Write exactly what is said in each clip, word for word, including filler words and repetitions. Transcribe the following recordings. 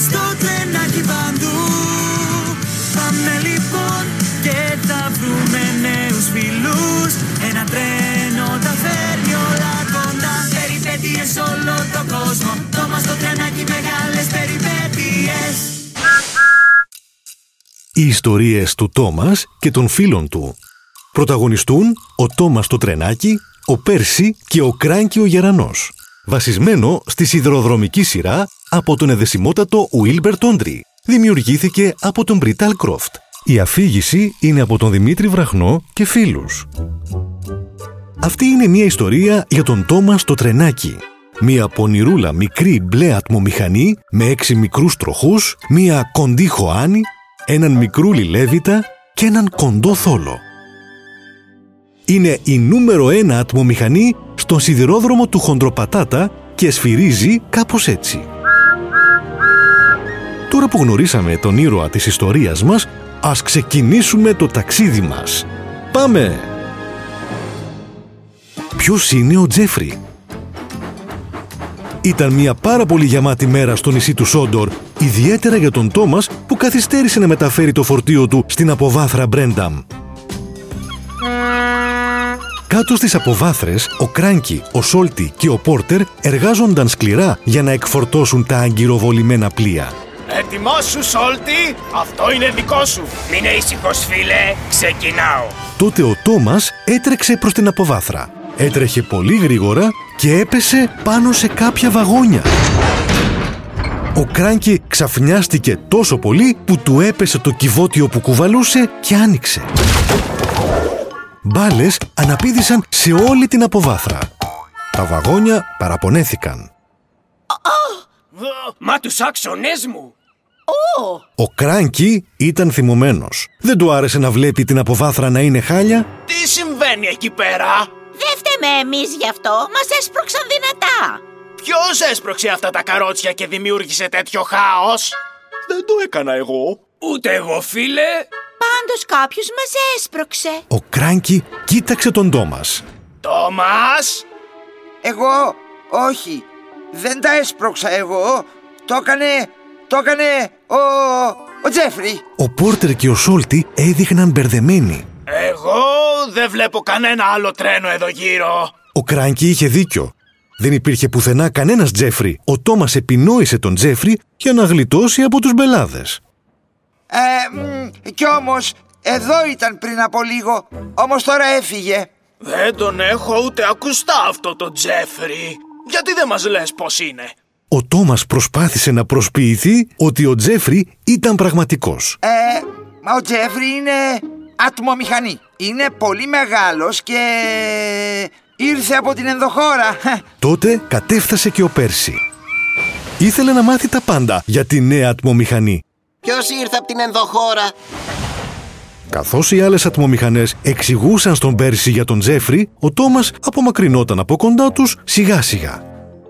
στο τρενάκι παντού. Πάμε λοιπόν και θα βρούμε νέους φιλούς. Ένα τρένο τα φέρνει όλα κοντά. Περιπέτειες όλο τον κόσμο. Τόμα στο τρενάκι, μεγάλες περιπέτειες. Οι ιστορίες του Τόμας και των φίλων του. Πρωταγωνιστούν ο Τόμας το τρενάκι, ο Πέρσι και ο Κράνκι ο Γερανός. Βασισμένο στη σιδηροδρομική σειρά από τον εδεσιμότατο Wilbur Tondry. Δημιουργήθηκε από τον Μπριτάλ Κρόφτ. Η αφήγηση είναι από τον Δημήτρη Βραχνό και φίλους. Αυτή είναι μια ιστορία για τον Τόμας το τρενάκι. Μια πονηρούλα μικρή μπλε ατμομηχανή με έξι μικρούς τροχούς, μια κοντή χωάνη, έναν μικρούλι λέβητα και έναν κοντό θόλο. Είναι η νούμερο ένα ατμομηχανή στον σιδηρόδρομο του Χοντροπατάτα και σφυρίζει κάπως έτσι. Τώρα που γνωρίσαμε τον ήρωα της ιστορίας μας, ας ξεκινήσουμε το ταξίδι μας. Πάμε! Ποιος είναι ο Τζέφρι? Ήταν μια πάρα πολύ γεμάτη μέρα στο νησί του Σόντορ, ιδιαίτερα για τον Τόμας που καθυστέρησε να μεταφέρει το φορτίο του στην αποβάθρα Μπρένταμ. Κάτω στις αποβάθρες, ο Κράνκι, ο Σόλτι και ο Πόρτερ εργάζονταν σκληρά για να εκφορτώσουν τα αγκυροβολημένα πλοία. Ετοιμάσου, Σόλτι! Αυτό είναι δικό σου! Μείνε ήσυχος, φίλε! Ξεκινάω! Τότε ο Τόμας έτρεξε προς την αποβάθρα. Έτρεχε πολύ γρήγορα και έπεσε πάνω σε κάποια βαγόνια. Ο Κράνκι ξαφνιάστηκε τόσο πολύ που του έπεσε το κυβότιο που κουβαλούσε και άνοιξε. Μπάλες αναπήδησαν σε όλη την αποβάθρα. Τα βαγόνια παραπονέθηκαν. Μα τους άξονες μου! Ο Κράνκι ήταν θυμωμένος. Δεν του άρεσε να βλέπει την αποβάθρα να είναι χάλια. Τι συμβαίνει εκεί πέρα? Δεν φταίμε εμείς γι' αυτό, μας έσπρωξαν δυνατά. Ποιος έσπρωξε αυτά τα καρότσια και δημιούργησε τέτοιο χάος? Δεν το έκανα εγώ. Ούτε εγώ, φίλε. Πάντως κάποιος μας έσπρωξε. Ο Κράνκι κοίταξε τον Τόμας. Τόμας! Εγώ, όχι. Δεν τα έσπρωξα εγώ. Το έκανε, το έκανε ο, ο Τζέφρι. Ο Πόρτερ και ο Σόλτι έδειχναν μπερδεμένοι. Εγώ δεν βλέπω κανένα άλλο τρένο εδώ γύρω. Ο Κράνκι είχε δίκιο. Δεν υπήρχε πουθενά κανένας Τζέφρι. Ο Τόμας επινόησε τον Τζέφρι για να γλιτώσει από τους μπελάδες. Ε, μ, κι όμως, εδώ ήταν πριν από λίγο. Όμως τώρα έφυγε. Δεν τον έχω ούτε ακουστά αυτό το Τζέφρι. Γιατί δεν μας λες πώς είναι? Ο Τόμας προσπάθησε να προσποιηθεί ότι ο Τζέφρι ήταν πραγματικός. Ε, μα ο Τζέφρι είναι ατμομηχανή. Είναι πολύ μεγάλος και ήρθε από την ενδοχώρα. Τότε κατέφτασε και ο Πέρσι. Ήθελε να μάθει τα πάντα για τη νέα ατμομηχανή. Ποιος ήρθε από την ενδοχώρα? Καθώς οι άλλες ατμομηχανές εξηγούσαν στον Πέρσι για τον Τζέφρι, ο Τόμας απομακρυνόταν από κοντά τους σιγά σιγά.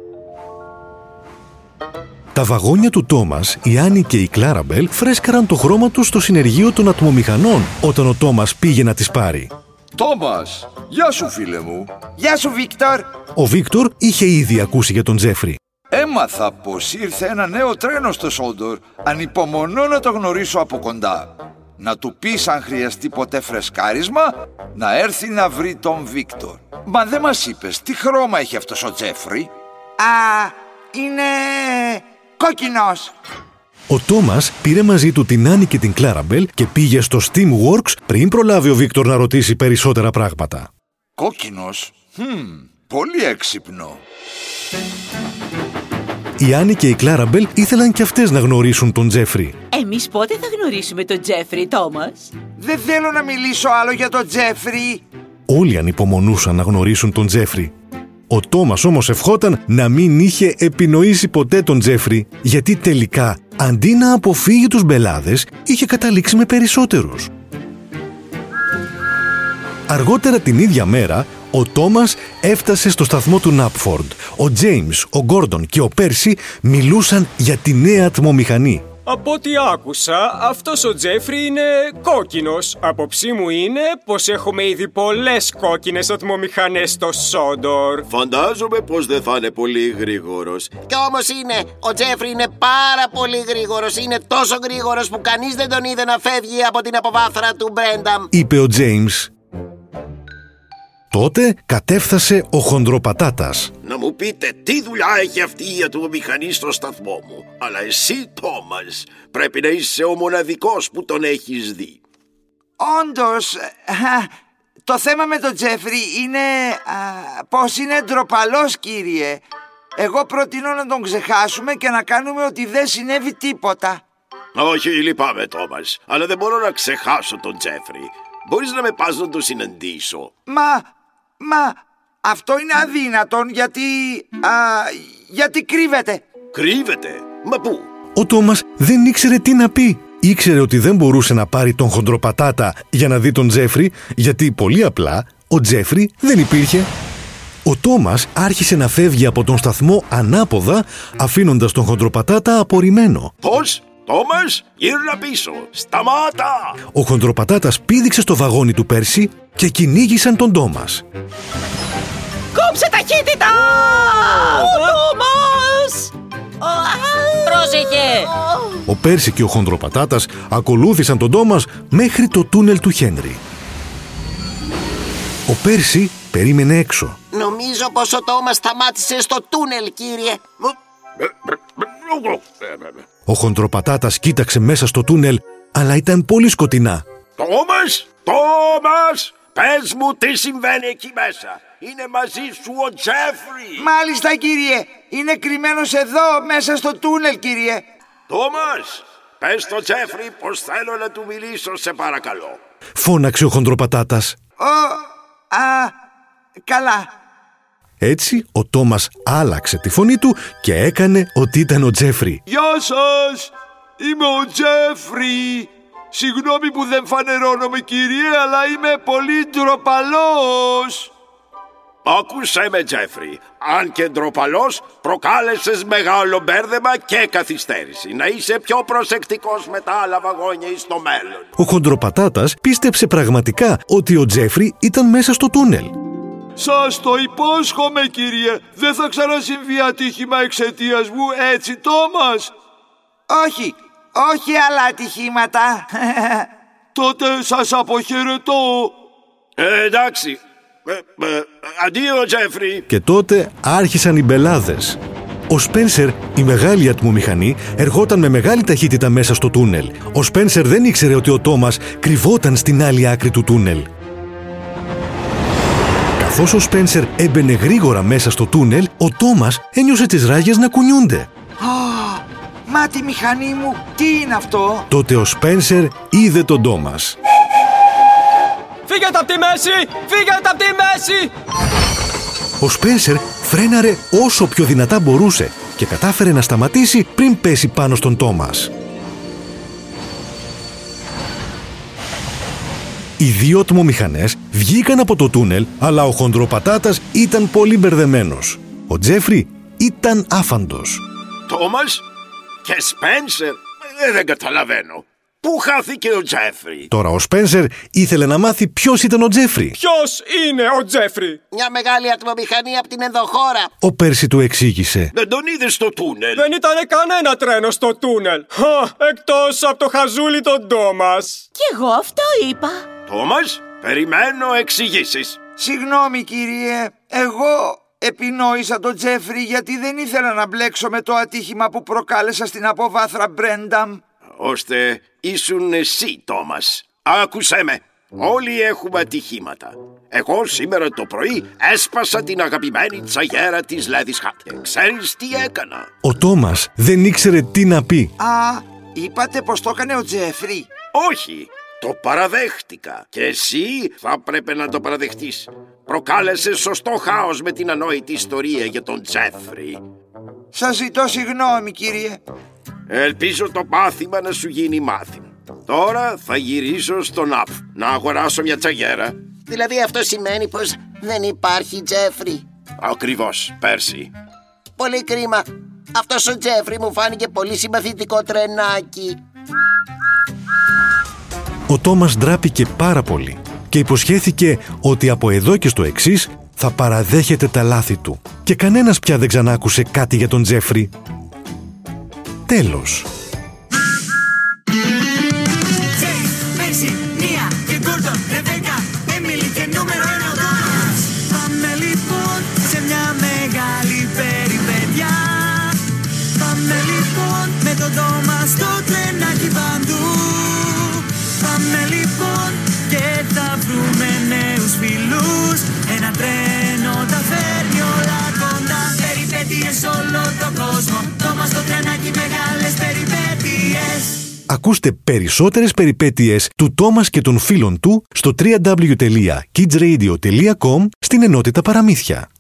Τα βαγόνια του Τόμας, η Άννη και η Κλάραμπελ φρέσκαραν το χρώμα τους στο συνεργείο των ατμομηχανών όταν ο Τόμας πήγε να τις πάρει. Τόμας, γεια σου φίλε μου. Γεια σου Βίκτορ. Ο Βίκτορ είχε ήδη ακούσει για τον Τζέφρι. Έμαθα πως ήρθε ένα νέο τρένο στο Σόντορ. Ανυπομονώ να το γνωρίσω από κοντά. Να του πεις αν χρειαστεί ποτέ φρεσκάρισμα, να έρθει να βρει τον Βίκτορ. Μα δεν μας είπες τι χρώμα έχει αυτός ο Τζέφρι? Α, είναι κόκκινος. Ο Τόμας πήρε μαζί του την Άννη και την Κλάραμπελ και πήγε στο Steamworks πριν προλάβει ο Βίκτορ να ρωτήσει περισσότερα πράγματα. Κόκκινος? Χμ, πολύ έξυπνο. Η Άννη και η Κλάραμπελ ήθελαν κι αυτές να γνωρίσουν τον Τζέφρι. Εμείς πότε θα γνωρίσουμε τον Τζέφρι, Τόμας? Δεν θέλω να μιλήσω άλλο για τον Τζέφρι. Όλοι ανυπομονούσαν να γνωρίσουν τον Τζέφρι. Ο Τόμας όμως ευχόταν να μην είχε επινοήσει ποτέ τον Τζέφρι, γιατί τελικά, αντί να αποφύγει τους μπελάδες, είχε καταλήξει με περισσότερους. Αργότερα την ίδια μέρα, ο Τόμας έφτασε στο σταθμό του Νάπφορντ. Ο Τζέιμς, ο Γκόρντον και ο Πέρσι μιλούσαν για τη νέα ατμομηχανή. Από ό,τι άκουσα, αυτός ο Τζέφρι είναι κόκκινος. Απόψη μου είναι πως έχουμε ήδη πολλές κόκκινες ατμομηχανές στο Σόντορ. Φαντάζομαι πως δεν θα είναι πολύ γρήγορος. Κι όμως είναι, ο Τζέφρι είναι πάρα πολύ γρήγορος. Είναι τόσο γρήγορος που κανείς δεν τον είδε να φεύγει από την αποβάθρα του Μπρένταμ, είπε ο Τζέιμς. Τότε κατέφθασε ο Χοντροπατάτας. Να μου πείτε τι δουλειά έχει αυτή η ατμομηχανή στο σταθμό μου. Αλλά εσύ, Τόμας, πρέπει να είσαι ο μοναδικός που τον έχεις δει. Όντως, το θέμα με τον Τζέφρι είναι α, πως είναι ντροπαλός, κύριε. Εγώ προτείνω να τον ξεχάσουμε και να κάνουμε ότι δεν συνέβη τίποτα. Όχι, λυπάμαι, Τόμας, αλλά δεν μπορώ να ξεχάσω τον Τζέφρι. Μπορείς να με πας να τον συναντήσω? Μα, μα, αυτό είναι αδύνατον γιατί, α, γιατί κρύβεται. Κρύβεται? Μα πού? Ο Τόμας δεν ήξερε τι να πει. Ήξερε ότι δεν μπορούσε να πάρει τον Χοντροπατάτα για να δει τον Τζέφρι, γιατί πολύ απλά ο Τζέφρι δεν υπήρχε. Ο Τόμας άρχισε να φεύγει από τον σταθμό ανάποδα, αφήνοντας τον Χοντροπατάτα απορριμμένο. Πώς? Τόμας, γύρνα πίσω! Σταμάτα! Ο Χοντροπατάτας πήδηξε στο βαγόνι του Πέρση και κυνήγησαν τον Τόμας. Κόψε ταχύτητα! Ο Τόμας! Πρόσεχε! Ο Πέρση και ο Χοντροπατάτας ακολούθησαν τον Τόμας μέχρι το τούνελ του Χένρι. Ο Πέρση περίμενε έξω. Νομίζω πως ο Τόμας σταμάτησε στο τούνελ, κύριε. Ο Χοντροπατάτας κοίταξε μέσα στο τούνελ, αλλά ήταν πολύ σκοτεινά. Τόμας! Τόμας! Πες μου τι συμβαίνει εκεί μέσα. Είναι μαζί σου ο Τζέφρι. Μάλιστα, κύριε. Είναι κρυμμένος εδώ μέσα στο τούνελ, κύριε. Τόμας! Πες στο Τζέφρι πως θέλω να του μιλήσω, σε παρακαλώ. Φώναξε ο Χοντροπατάτας. Ω, α, καλά. Έτσι, ο Τόμας άλλαξε τη φωνή του και έκανε ότι ήταν ο Τζέφρι. Γεια σας! Είμαι ο Τζέφρι. Συγγνώμη που δεν φανερώνομαι, κύριε, αλλά είμαι πολύ ντροπαλός. Άκουσέ με, Τζέφρι. Αν και ντροπαλός, προκάλεσες μεγάλο μπέρδεμα και καθυστέρηση. Να είσαι πιο προσεκτικός με τα άλλα βαγόνια στο μέλλον. Ο Χοντροπατάτας πίστεψε πραγματικά ότι ο Τζέφρι ήταν μέσα στο τούνελ. Σας το υπόσχομαι, κύριε. Δεν θα ξανασυμβεί ατύχημα εξαιτίας μου, έτσι, Τόμας? Όχι, όχι άλλα ατυχήματα. Τότε σας αποχαιρετώ. Ε, εντάξει. Ε, ε, αντίο, Τζέφρι. Και τότε άρχισαν οι μπελάδες. Ο Σπένσερ, η μεγάλη ατμομηχανή, ερχόταν με μεγάλη ταχύτητα μέσα στο τούνελ. Ο Σπένσερ δεν ήξερε ότι ο Τόμας κρυβόταν στην άλλη άκρη του τούνελ. Καθώς ο Σπένσερ έμπαινε γρήγορα μέσα στο τούνελ, ο Τόμας ένιωσε τις ράγες να κουνιούνται. Oh, μα τη μηχανή μου, τι είναι αυτό? Τότε ο Σπένσερ είδε τον Τόμας. Φύγετε από τη μέση! Φύγετε από τη μέση! Ο Σπένσερ φρέναρε όσο πιο δυνατά μπορούσε και κατάφερε να σταματήσει πριν πέσει πάνω στον Τόμας. Οι δύο ατμομηχανές βγήκαν από το τούνελ, αλλά ο Χοντροπατάτας ήταν πολύ μπερδεμένος. Ο Τζέφρι ήταν άφαντος. Τόμας και Σπένσερ, ε, δεν καταλαβαίνω. Πού χάθηκε ο Τζέφρι? Τώρα ο Σπένσερ ήθελε να μάθει ποιος ήταν ο Τζέφρι. Ποιος είναι ο Τζέφρι? Μια μεγάλη ατμομηχανή από την ενδοχώρα. Ο Πέρση του εξήγησε. Δεν τον είδες στο τούνελ? Δεν ήταν κανένα τρένο στο τούνελ. Χα, εκτός από το χαζούλι τον Τόμας. Κι εγώ αυτό είπα. Τόμας, περιμένω εξηγήσεις. Συγγνώμη, κύριε. Εγώ επινόησα τον Τζέφρι γιατί δεν ήθελα να μπλέξω με το ατύχημα που προκάλεσα στην αποβάθρα Μπρένταμ. Ώστε ήσουν εσύ, Τόμας. Άκουσέ με. Όλοι έχουμε ατυχήματα. Εγώ σήμερα το πρωί έσπασα την αγαπημένη τσαγέρα της Λέδης Χάτ. Ξέρεις τι έκανα? Ο Τόμας δεν ήξερε τι να πει. Α, είπατε πως το έκανε ο Τζέφρι? Όχι, το παραδέχτηκα. Και εσύ θα πρέπει να το παραδεχτείς. Προκάλεσες σωστό χάος με την ανόητη ιστορία για τον Τζέφρι. Σας ζητώ συγγνώμη, κύριε. Ελπίζω το πάθημα να σου γίνει μάθημα. Τώρα θα γυρίσω στον Απ να αγοράσω μια τσαγέρα. Δηλαδή αυτό σημαίνει πως δεν υπάρχει Τζέφρι? Ακριβώς, Πέρση. Πολύ κρίμα. Αυτός ο Τζέφρι μου φάνηκε πολύ συμπαθητικό τρενάκι. Ο Τόμας ντράπηκε πάρα πολύ και υποσχέθηκε ότι από εδώ και στο εξής θα παραδέχεται τα λάθη του και κανένας πια δεν ξανάκουσε κάτι για τον Τζέφρι. Τέλος. Πάμε λοιπόν σε μια μεγάλη περιπέτεια. Πάμε λοιπόν με τον Τόμας στο τρενάκι παντού. Πάμε λοιπόν και θα βρούμε νέους φιλούς. Ένα τρένο τα φέρνει όλα κοντά. Περιπέτειες όλο τον κόσμο. Τόμας στο τρενάκι, μεγάλες περιπέτειες. Ακούστε περισσότερες περιπέτειες του Τόμας και των φίλων του στο double-u double-u double-u τελεία kids radio τελεία com στην ενότητα Παραμύθια.